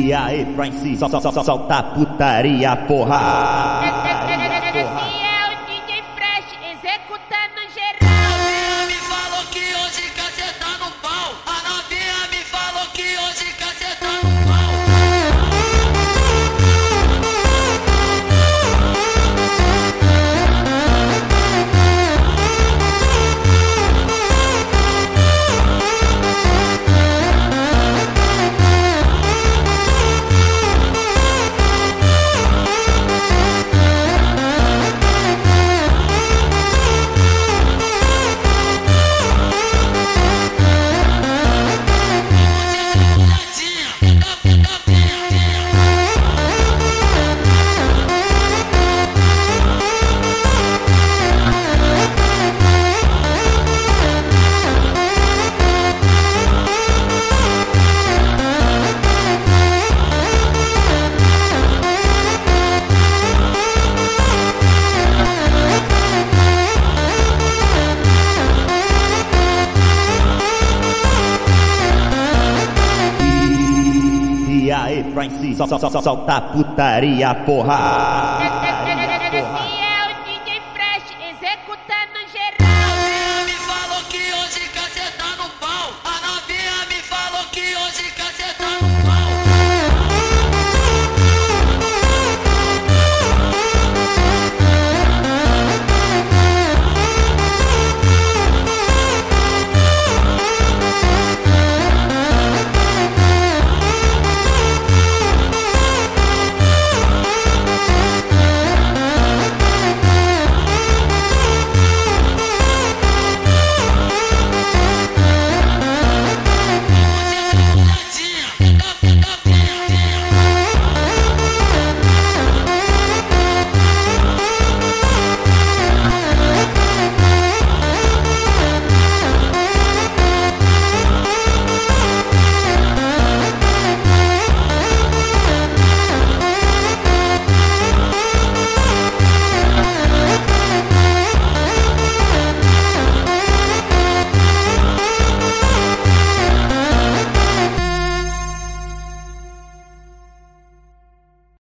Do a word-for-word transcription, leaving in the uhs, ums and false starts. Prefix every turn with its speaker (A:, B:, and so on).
A: E aí, Francis, sol, sol, sol, solta a putaria, porra.
B: Esse é o D J Fresh executando geral.
C: A novinha me falou que hoje quer sentar no pau. A novinha me falou que hoje quer sentar no pau.
A: E aí, Francis, sol, sol, sol, solta a putaria, porra.